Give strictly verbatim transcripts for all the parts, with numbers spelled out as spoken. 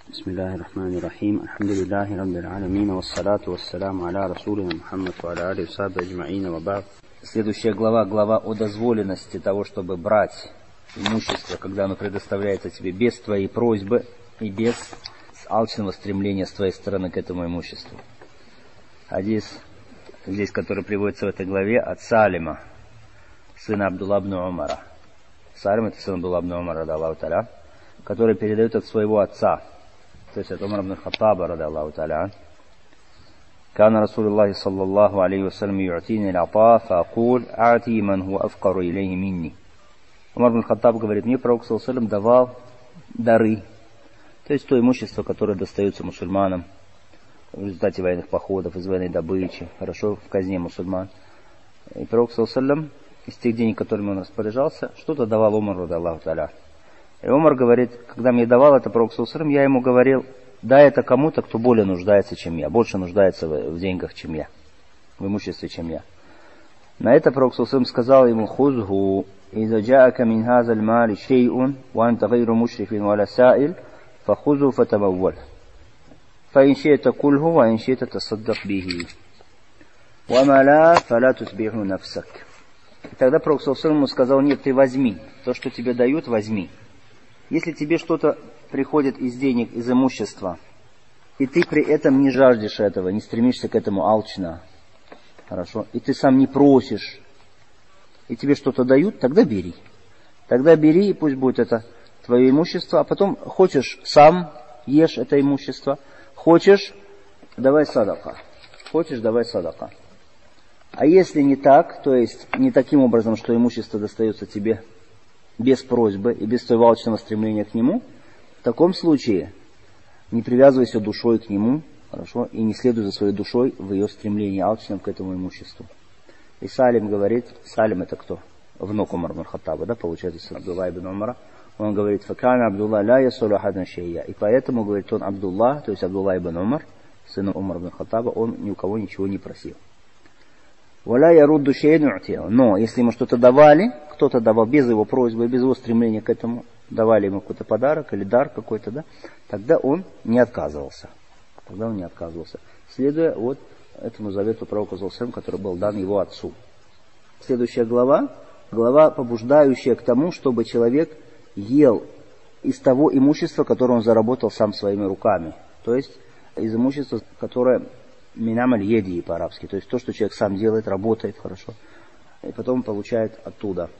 بسم الله الرحمن الرحيم الحمد لله رب العالمين والصلاة والسلام على رسولنا محمد وعلى آله وصحبه أجمعين وبعد. Следующая глава, глава о дозволенности того, чтобы брать имущество, когда оно предоставляется тебе без твоей просьбы и без алчного стремления с твоей стороны к этому имуществу. Хадис, здесь, который приводится в этой главе, от Салима, сына Абдулла ибн Умара. Салим — это сын Абдулла ибн Умара, ради Аллаху та'аля, который передает от своего отца, то есть от Умара ибн Хаттаба, ради Аллаху та'аля. كان رسول الله صلى الله عليه وسلم يعطيني العطاء فأقول أعطي من هو أفقر إليه مني. Умар ибн Хаттаб говорит, мне пророк саллаллаху алейхи ва саллям давал дары, то есть то имущество, которое достается мусульманам в результате военных походов, из военной добычи, хорошо, в казне мусульман. И пророк саллаллаху алейхи ва саллям из тех денег, которыми он распоряжался, что-то давал Умару, ради Аллаху та'аля. И Умар говорит, когда мне давал это пророк саллаллаху алейхи ва саллям, я ему говорил, дай это кому-то, кто более нуждается, чем я, больше нуждается в, в деньгах, чем я, в имуществе, чем я. На это пророк саллаллаху алейхи ва саллям сказал ему, хузху, иза джаака мин хазаль мали шей'ун, ва анта гайру мушрифин валя саиль, фахузу фатамавваль. Фаин шейта кульху, ва ин шейта тасаддак бихи. Ва маля фаля тусбиху нафсак. И тогда пророк саллаллаху алейхи ва саллям ему сказал, нет, ты возьми, то, что тебе дают, возьми. Если тебе что-то приходит из денег, из имущества, и ты при этом не жаждешь этого, не стремишься к этому алчно, хорошо, и ты сам не просишь, и тебе что-то дают, тогда бери. Тогда бери, и пусть будет это твое имущество, а потом хочешь, сам ешь это имущество, хочешь, давай садака, хочешь, давай садака. А если не так, то есть не таким образом, что имущество достается тебе без просьбы и без твоего алчного стремления к нему, в таком случае не привязывайся душой к нему, хорошо, и не следуй за своей душой в ее стремлении алчным к этому имуществу. И Салим говорит, Салим это кто? Внук Умара ибн Хаттаба, да, получается, сын Абдулла ибн Умара. Он говорит, факана Абдулла ла ясулу ахадан шейя. И поэтому, говорит он, Абдулла, то есть Абдулла ибн Умар, сын Умара ибн Хаттаба, он ни у кого ничего не просил. Валя ярудду шейну утил. Но если ему что-то давали, кто-то давал без его просьбы, без его стремления к этому, давали ему какой-то подарок или дар какой-то, да, тогда он не отказывался. Тогда он не отказывался. Следуя вот этому завету пророка саллаллаху алейхи ва саллям, который был дан его отцу. Следующая глава, глава, побуждающая к тому, чтобы человек ел из того имущества, которое он заработал сам своими руками. То есть из имущества, которое минамаль еди по-арабски, то есть то, что человек сам делает, работает хорошо, и потом получает оттуда.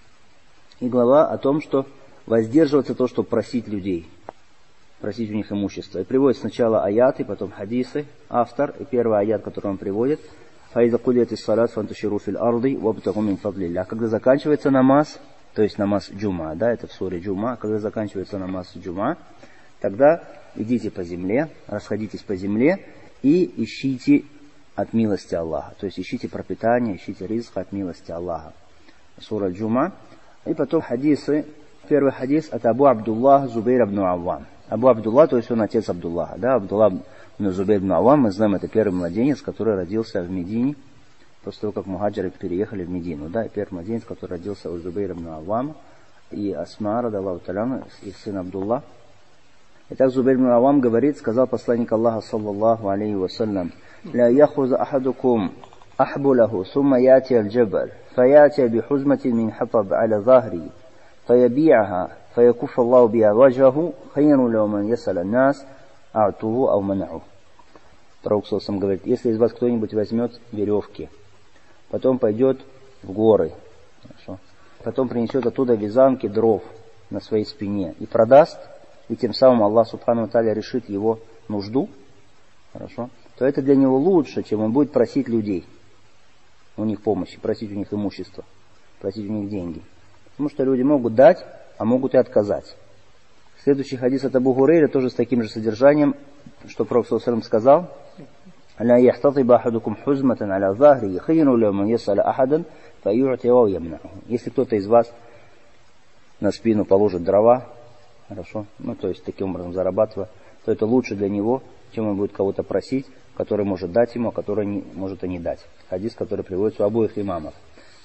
И глава о том, что воздерживаться то, чтобы просить людей, просить у них имущество. И приводит сначала аяты, потом хадисы, автор, и первый аят, который он приводит, «Фаиза кудият ис салат фанташиру фил арди вабтагу мин фадлилля». Когда заканчивается намаз, то есть намаз джума, да, это в суре джума, когда заканчивается намаз джума, тогда идите по земле, расходитесь по земле и ищите от милости Аллаха. То есть ищите пропитание, ищите ризк от милости Аллаха. Сура джума. И потом хадисы. Первый хадис от Абу Абдуллах Зубейр ибн Аввам. Абу Абдулла, то есть он отец Абдуллаха. Да, Абдуллах ибн Зубейр ибн Аввам, мы знаем, это первый младенец, который родился в Медине, после того, как мухаджиры переехали в Медину. Да, и первый младенец, который родился у Зубейра ибн Аввама и Асма, ради Аллаху та'аля, их сын Абдулла. Итак, Зубейр ибн Аввам говорит, сказал посланник Аллаха, саллаллаху алейхи ва саллям, «Ля яхуза ахадукум ахбулаху, сумма яти аль-джабаль, фаяти бихузматин мин хатаб аля захри, فيبيعها فيكف الله بها وجهه خير له من يسأل الناس أعطوه أو منعوه». Пророк саллаллаху алейхи ва саллям говорит, если из вас кто-нибудь возьмет веревки, потом пойдет в горы, хорошо, потом принесет оттуда вязанки дров на своей спине и продаст, и тем самым Аллах субхану ва тааля решит его нужду, хорошо, то это для него лучше, чем он будет просить людей у них помощи, просить у них имущество, просить у них деньги. Потому что люди могут дать, а могут и отказать. Следующий хадис от Абу Хурейры тоже с таким же содержанием, что пророк саллаллаху алейхи ва саллям сказал: «Ля яхтатиба ахадукум хузматан аля захри, хейру ля ман ясаля ахадан, фаю'ти ва ямнаху». Если кто-то из вас на спину положит дрова, хорошо, ну то есть таким образом зарабатывая, то это лучше для него, чем он будет кого-то просить, который может дать ему, а который не, может и не дать. Хадис, который приводится у обоих имамов.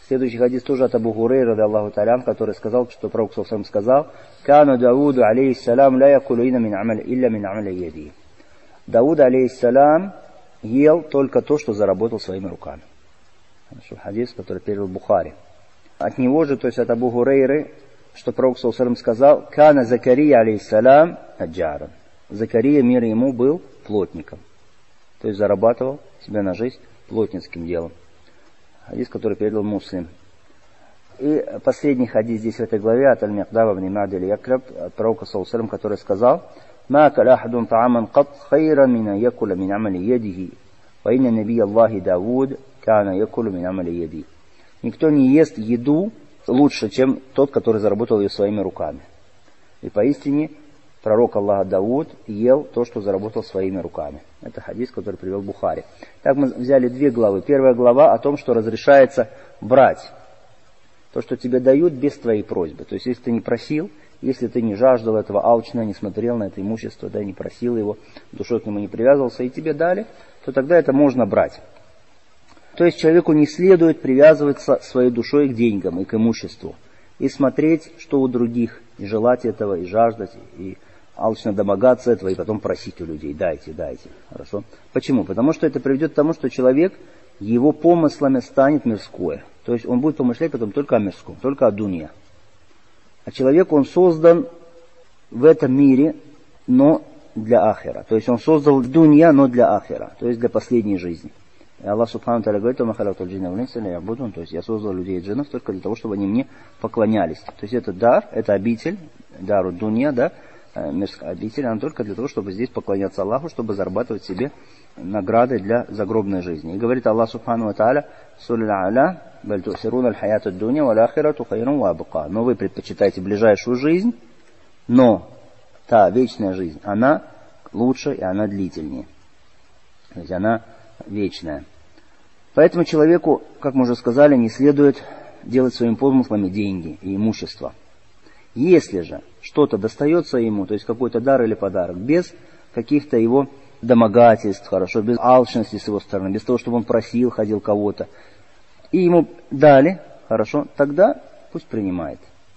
Следующий хадис тоже от Абу Хурейры, ради Аллаху та'аля, который сказал, что пророк саллаллаху сказал: «Кана Дауду алейхиссалям ля якулуина мин амаль илля мин амаль яди». Дауд алейхиссалям ел только то, что заработал своими руками. Хорошо, хадис, который перевел Бухари. От него же, то есть от Абу Хурейры, что пророк саллаллаху сказал: «Кана Закария алейхиссалям аджаран». Закария, мир ему, был плотником. То есть зарабатывал себе на жизнь плотницким делом. Хадис, который передал Муслим. И последний хадис здесь в этой главе от Аль-Микдава бн Ма'д аль-Якраб, от пророка саллаллаху, который сказал: «Ма каля ахадун та'аман кат хайра мина якуля мин амали ядихи, ва инна наби Аллахи Давуд кана якуля мин амали яди». Никто не ест еду лучше, чем тот, который заработал ее своими руками. И поистине пророк Аллаха Дауд ел то, что заработал своими руками. Это хадис, который привел Бухари. Так мы взяли две главы. Первая глава о том, что разрешается брать то, что тебе дают, без твоей просьбы. То есть, если ты не просил, если ты не жаждал этого алчно, не смотрел на это имущество, да, не просил его, душой к нему не привязывался, и тебе дали, то тогда это можно брать. То есть, человеку не следует привязываться своей душой к деньгам и к имуществу, и смотреть, что у других, и желать этого, и жаждать, и алчно домогаться этого, и потом просить у людей: дайте, дайте. Хорошо? Почему? Потому что это приведет к тому, что человек, его помыслами станет мирское. То есть он будет помышлять потом только о мирском, только о дунья. А человек, он создан в этом мире, но для ахира. То есть он создал дунья, но для ахира. То есть для последней жизни. И Аллах Субхану Тааля говорит: то есть я создал людей и джиннов только для того, чтобы они мне поклонялись. То есть это дар, это обитель, дару дунья, да, мирская обитель, она только для того, чтобы здесь поклоняться Аллаху, чтобы зарабатывать себе награды для загробной жизни. И говорит Аллах Субхану Тааля: но вы предпочитаете ближайшую жизнь, но та вечная жизнь, она лучше и она длительнее. То есть она вечная. Поэтому человеку, как мы уже сказали, не следует делать своими помыслами деньги и имущество. Если же что-то достается ему, то есть какой-то дар или подарок, без каких-то его домогательств, хорошо, без алчности с его стороны, без того, чтобы он просил, ходил кого-то, и ему дали, хорошо, тогда пусть принимает.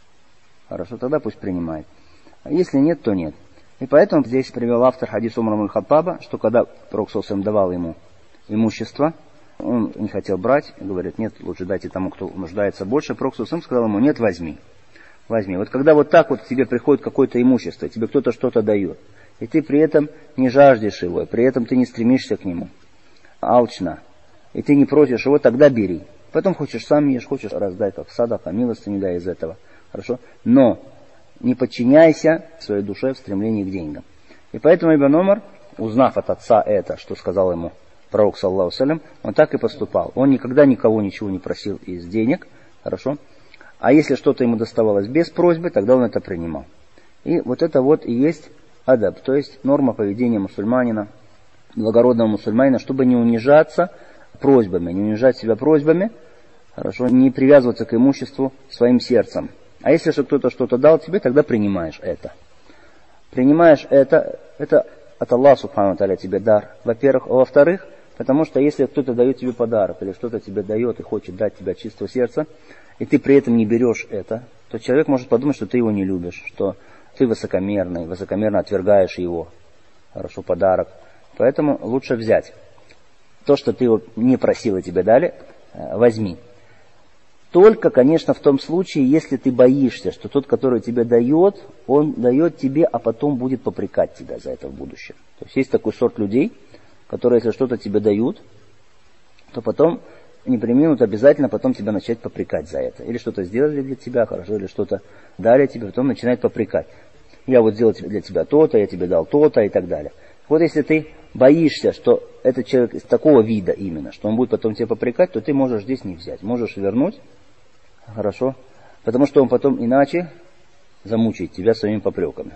Хорошо, тогда пусть принимает. А если нет, то нет. И поэтому здесь привел автор хадис Умара ибн Хаттаба, что когда пророк саллаллаху алейхи ва саллям давал ему имущество, он не хотел брать, говорит: нет, лучше дайте тому, кто нуждается больше. Пророк саллаллаху алейхи ва саллям сказал ему: нет, возьми. Возьми. Вот когда вот так вот к тебе приходит какое-то имущество, тебе кто-то что-то дает, и ты при этом не жаждешь его, и при этом ты не стремишься к нему алчно, и ты не просишь его, тогда бери. Потом хочешь сам ешь, хочешь раздай, как садака, милостыню дай из этого. Хорошо? Но не подчиняйся своей душе в стремлении к деньгам. И поэтому Ибн Умар, узнав от отца это, что сказал ему пророк, саллаллаху алейхи ва саллям, он так и поступал. Он никогда никого ничего не просил из денег. Хорошо? А если что-то ему доставалось без просьбы, тогда он это принимал. И вот это вот и есть адаб, то есть норма поведения мусульманина, благородного мусульманина, чтобы не унижаться просьбами, не унижать себя просьбами, хорошо, не привязываться к имуществу своим сердцем. А если же кто-то что-то дал тебе, тогда принимаешь это. Принимаешь это, это от Аллаха Субхану Тааля тебе дар, во-первых. А во-вторых, потому что если кто-то дает тебе подарок, или что-то тебе дает и хочет дать тебе от чистого сердца, и ты при этом не берешь это, то человек может подумать, что ты его не любишь, что ты высокомерный, высокомерно отвергаешь его, хорошо, подарок. Поэтому лучше взять. То, что ты его не просил и тебе дали, возьми. Только, конечно, в том случае, если ты боишься, что тот, который тебе дает, он дает тебе, а потом будет попрекать тебя за это в будущем. То есть есть такой сорт людей, которые, если что-то тебе дают, то потом не преминут обязательно потом тебя начать попрекать за это. Или что-то сделали для тебя, хорошо, или что-то дали тебе, потом начинают попрекать. Я вот сделал для тебя то-то, я тебе дал то-то и так далее. Вот если ты боишься, что этот человек из такого вида именно, что он будет потом тебя попрекать, то ты можешь здесь не взять. Можешь вернуть, хорошо, потому что он потом иначе замучает тебя своими попреками.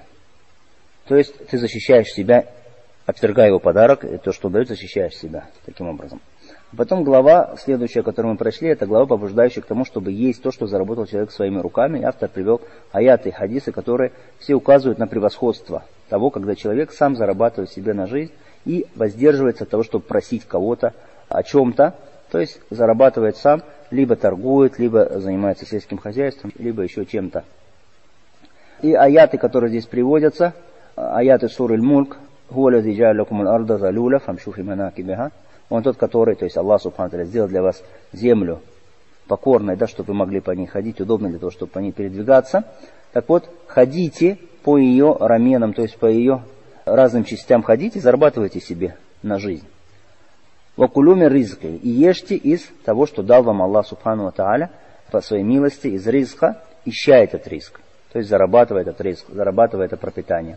То есть ты защищаешь себя, отвергая его подарок, и то, что дает, защищаешь себя таким образом. Потом глава, следующая, которую мы прошли, это глава, побуждающая к тому, чтобы есть то, что заработал человек своими руками. И автор привел аяты и хадисы, которые все указывают на превосходство того, когда человек сам зарабатывает себе на жизнь и воздерживается от того, чтобы просить кого-то о чем-то, То есть зарабатывает сам, либо торгует, либо занимается сельским хозяйством, либо еще чем-то. И аяты, которые здесь приводятся, аяты суры Аль-Мульк, он тот, который, то есть Аллах Субхану ва Тааля сделал для вас землю покорной, да, чтобы вы могли по ней ходить, удобно для того, чтобы по ней передвигаться. Так вот, ходите по ее раменам, то есть по ее разным частям ходите, зарабатывайте себе на жизнь. Вакулюми ризки, и ешьте из того, что дал вам Аллах Субхану ва Тааля по своей милости, из ризка, ища этот ризк, то есть зарабатывая этот ризк, зарабатывая это пропитание.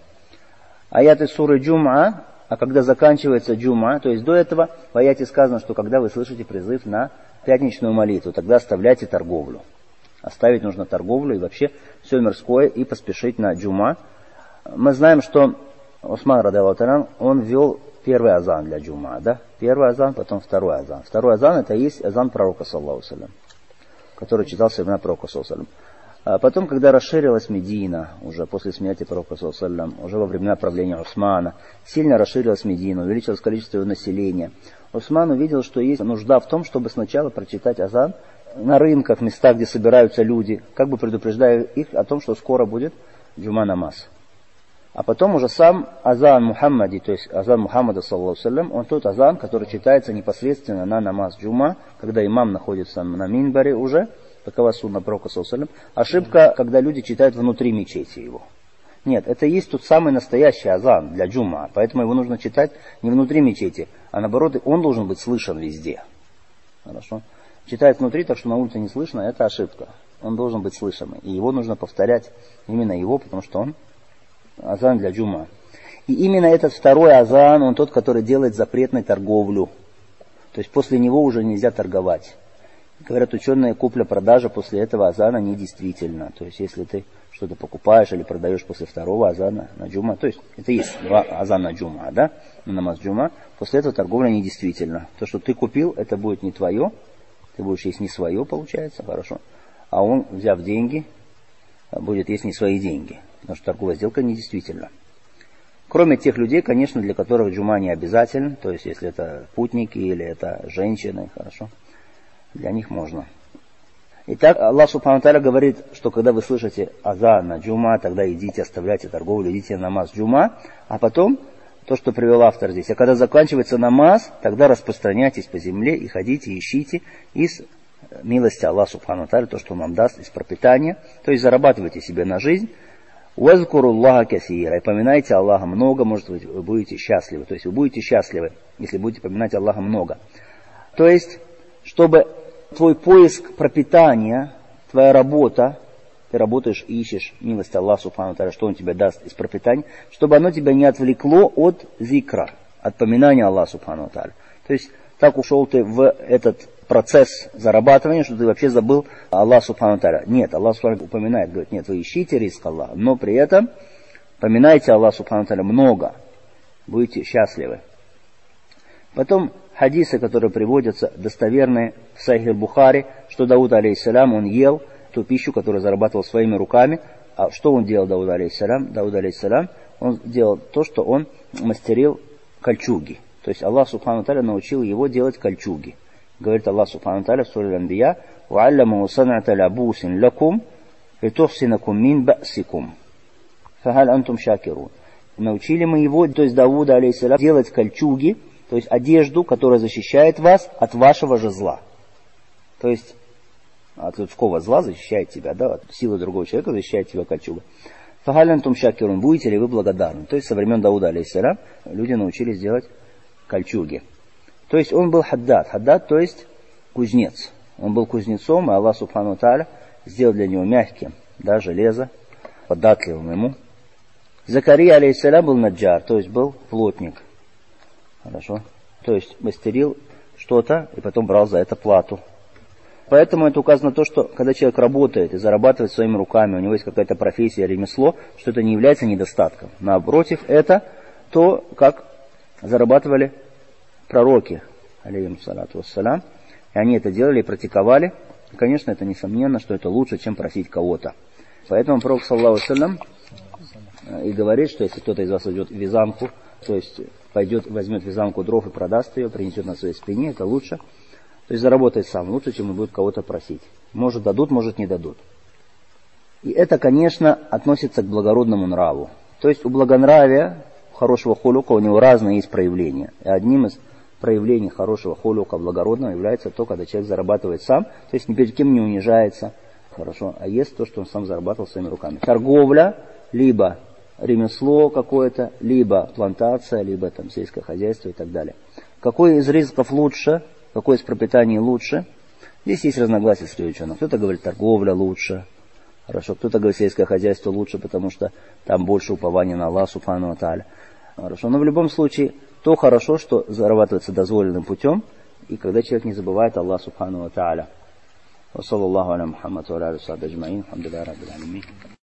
Аяты суры Джум'a, а когда заканчивается Джум'a, то есть до этого в аяте сказано, что когда вы слышите призыв на пятничную молитву, тогда оставляйте торговлю. Оставить нужно торговлю и вообще все мирское и поспешить на Джум'a. Мы знаем, что Усман радиаллаху анху, он ввел первый азан для Джум'a, да? Первый азан, потом второй азан. Второй азан это и есть азан пророка, саллаллаху алейхи ва саллям, который читался именно пророка, саллаллаху алейхи ва саллям. А потом, когда расширилась Медина, уже после смерти пророка, саллаллаху алейхи ва саллям, уже во времена правления Усмана, сильно расширилась Медина, увеличилось количество его населения. Усман увидел, что есть нужда в том, чтобы сначала прочитать азан на рынках, местах, где собираются люди, как бы предупреждая их о том, что скоро будет Джума намаз. А потом уже сам азан Мухаммади, то есть азан Мухаммада, саллаллаху алейхи ва саллям, он тот азан, который читается непосредственно на намаз Джума, когда имам находится на минбаре уже, такова сунна пророка, саллаллаху алейхи ва саллям. Ошибка, когда люди читают внутри мечети его. Нет, это есть тот самый настоящий азан для Джума, поэтому его нужно читать не внутри мечети, а наоборот, он должен быть слышен везде. Хорошо? Читать внутри, так что на улице не слышно, это ошибка. Он должен быть слышен, и его нужно повторять, именно его, потому что он азан для Джума. И именно этот второй азан, он тот, который делает запретной торговлю. То есть после него уже нельзя торговать. Говорят ученые, купля-продажа после этого азана недействительна. То есть если ты что-то покупаешь или продаешь после второго азана на Джума, то есть это есть два азана Джума, да, на намаз Джума, после этого торговля недействительна. То, что ты купил, это будет не твое, ты будешь есть не свое, получается, хорошо, а он, взяв деньги, будет есть не свои деньги, потому что торговая сделка недействительна. Кроме тех людей, конечно, для которых Джума не обязателен, то есть если это путники или это женщины, хорошо, для них можно. Итак, Аллах Субхану ва Тааля говорит, что когда вы слышите азан на Джума, тогда идите, оставляйте торговлю, идите на намаз Джума, а потом, то, что привел автор здесь, а когда заканчивается намаз, тогда распространяйтесь по земле и ходите, ищите из милости Аллаха Субхану ва Тааля, то, что он вам даст из пропитания, то есть зарабатывайте себе на жизнь. «Вазкуруллаха касира», и поминайте Аллаха много, может быть, вы будете счастливы, то есть вы будете счастливы, если будете поминать Аллаха много. То есть, чтобы твой поиск пропитания, твоя работа, ты работаешь и ищешь милость Аллаха Субхану ва Тааля, что Он тебе даст из пропитания, чтобы оно тебя не отвлекло от зикра, от поминания Аллаха Субхану ва Тааля. То есть так ушел ты в этот процесс зарабатывания, что ты вообще забыл Аллаха Субхану ва Тааля. Нет, Аллах Субхану ва Тааля упоминает, говорит, нет, вы ищите ризк Аллаха, но при этом поминайте Аллаха Субхану ва Тааля много, будете счастливы. Потом хадисы, которые приводятся, достоверные в Сахих Бухари, что Дауд алейхиссалям, он ел ту пищу, которую зарабатывал своими руками. А что он делал, Дауд алейхиссалям? Дауд алейхиссалям, он делал то, что он мастерил кольчуги. То есть Аллах Субхану ва Тааля научил его делать кольчуги. Говорит Аллах Субхану ва Тааля в суре Аль-Анбия: «У'алламаху сан'ата лабусин лакум литухсинакум мин ба'сикум. Фахаль антум шакирун». Научили мы его, то есть Дауда алейхиссалям, делать кольчуги, то есть одежду, которая защищает вас от вашего же зла. То есть от людского зла защищает тебя, да, от силы другого человека защищает тебя кольчуга. Фахаль антум шакирун, будете ли вы благодарны? То есть со времен Дауда алейхиссалям люди научились делать кольчуги. То есть он был хаддад. Хаддад, то есть кузнец. Он был кузнецом, и Аллах Субхану ва Тааля сделал для него мягким, да, железо, податливым ему. Закария алейхиссалям был наджар, то есть был плотник. Хорошо. То есть мастерил что-то и потом брал за это плату. Поэтому это указано то, что когда человек работает и зарабатывает своими руками, у него есть какая-то профессия, ремесло, что это не является недостатком. Напротив, это то, как зарабатывали пророки, алейхим салату вассалям, и они это делали и практиковали. И, конечно, это несомненно, что это лучше, чем просить кого-то. Поэтому пророк, саллаллаху алейхи ва саллям, и говорит, что если кто-то из вас идет в вязанку, то есть пойдет, возьмет вязанку дров и продаст ее, принесет на своей спине, это лучше, То есть заработает сам лучше, чем он будет кого-то просить. Может дадут, может не дадут. И это, конечно, относится к благородному нраву. То есть у благонравия, хорошего холюка, у него разные есть проявления. И одним из проявлений хорошего холюка, благородного, является то, когда человек зарабатывает сам, то есть ни перед кем не унижается, хорошо, а ест то, что он сам зарабатывал своими руками. Торговля, либо ремесло какое-то, либо плантация, либо там сельское хозяйство и так далее. Какой из ризков лучше, какой из пропитаний лучше? Здесь есть разногласия среди ученых. Кто-то говорит, торговля лучше, хорошо, кто-то говорит, сельское хозяйство лучше, потому что там больше упования на Аллах Субхану ва Тааля. Хорошо, но в любом случае, то хорошо, что зарабатывается дозволенным путем, и когда человек не забывает Аллах Субхану ва Тааля. Ва саллаллаху аля Мухаммад ва аля алихи ва сахбихи аджмаин. Алхамдулиллахи раббил алямин.